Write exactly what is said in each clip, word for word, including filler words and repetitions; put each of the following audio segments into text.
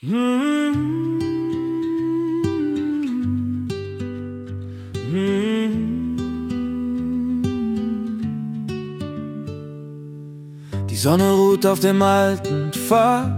Die Sonne ruht auf dem alten Pfad.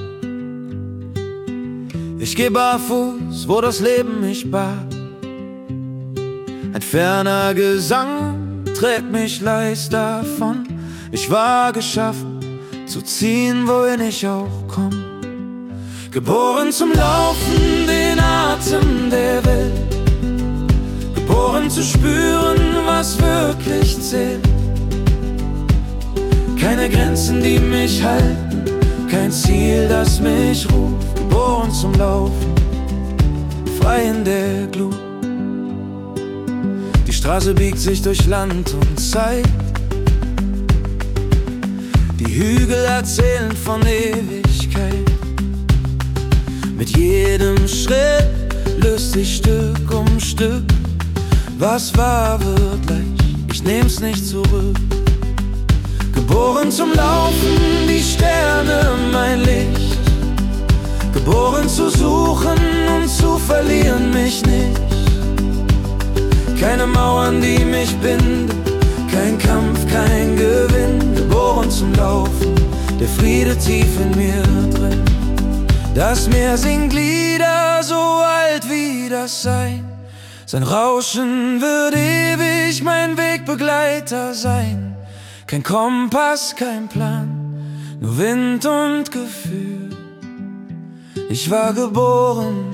Ich geh barfuß, wo das Leben mich bat. Ein ferner Gesang trägt mich leis davon. Ich war geschaffen, zu ziehen, wohin ich auch komm. Geboren zum Laufen, den Atem der Welt. Geboren zu spüren, was wirklich zählt. Keine Grenzen, die mich halten, kein Ziel, das mich ruft. Geboren zum Laufen, frei in der Glut. Die Straße biegt sich durch Land und Zeit. Die Hügel erzählen von Ewigkeit. Mit jedem Schritt löst sich Stück um Stück. Was war, wird leicht, ich nehm's nicht zurück. Geboren zum Laufen, die Sterne mein Licht. Geboren zu suchen und zu verlieren mich nicht. Keine Mauern, die mich binden, kein Kampf, kein Gewinn. Geboren zum Laufen, der Friede tief in mir drin. Das Meer singt Lieder, so alt wie das Sein. Sein Rauschen wird ewig mein Wegbegleiter sein. Kein Kompass, kein Plan, nur Wind und Gefühl. Ich war geboren,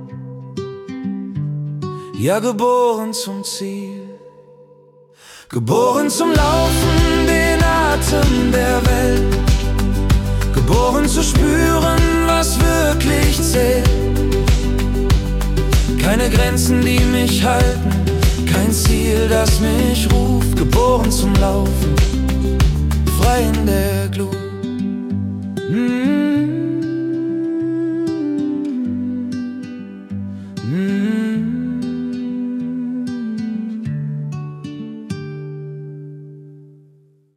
ja geboren zum Ziel. Geboren zum Laufen, den Atem der Welt. Geboren zu spüren, was wirklich zählt. Keine Grenzen, die mich halten, kein Ziel, das mich ruft. Geboren zum Laufen, frei in der Glut. mm.